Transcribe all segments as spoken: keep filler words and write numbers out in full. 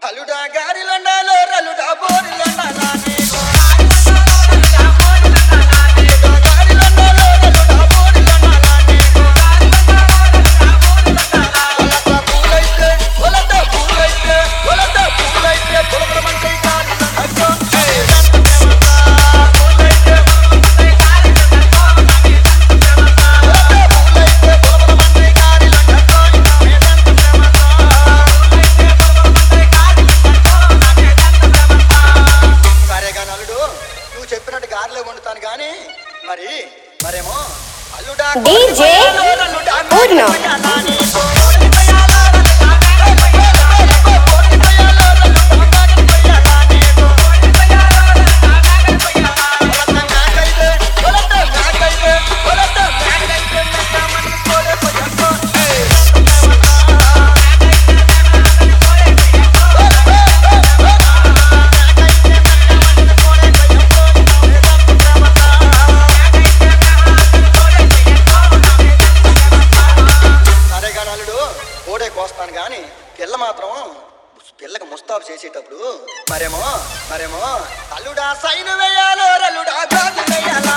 అల్లుడా గారిలండాలో రల్లుడా బోరిలండాలా మరి మరేమో అల్లుడా డీజే పూర్ణ కోస్తాను కానీ పిల్ల మాత్రం పిల్లకి ముస్తాబు చేసేటప్పుడు మరేమో మరేమో అల్లుడా సైను వేయాలో రల్లుడా గాజు వేయాలా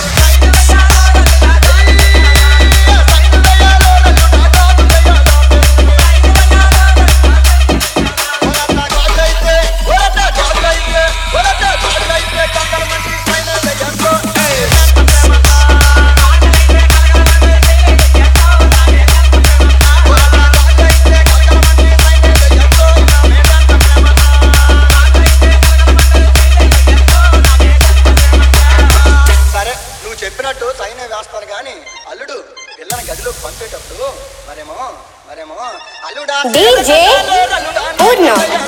చెప్పినట్టు సైనే వేస్తాను కానీ అల్లుడు పిల్లని గదిలోకి పంపేటప్పుడు మరేమో మరేమో అల్లుడా డీజే పూర్ణ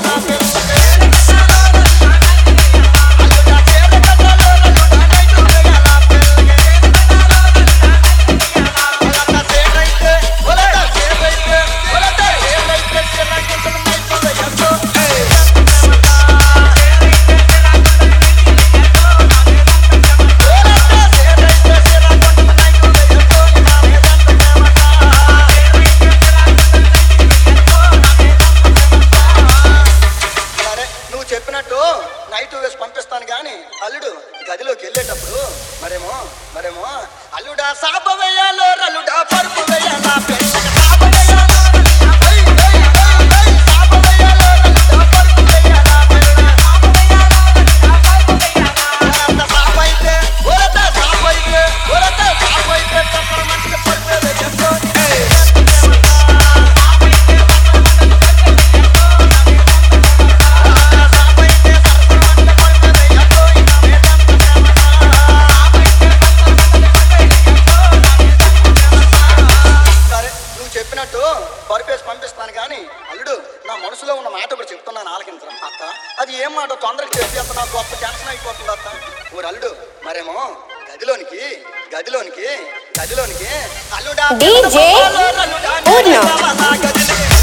చెప్పినట్టు నైట్ వేసి పంపిస్తాను కానీ అల్లుడు గదిలోకి వెళ్ళేటప్పుడు మరేమో మరేమో అల్లుడా సాప వేయాలో రల్లుడా పరుపు వేయాలా చెప్పినట్టు బరిపేసి పంపిస్తాను కానీ అల్లుడు నా మనసులో ఉన్న మాట కూడా చెప్తున్నాను ఆలకించడం అత్త అది ఏం మాట తొందరగా చెప్పేస్తా నాకు గొప్ప టెన్షన్ అయిపోతుంది అత్త ఊరు అల్లుడు మరేమో గదిలోనికి గదిలోనికి గదిలోనికి అల్లుడా డీజే పూర్ణ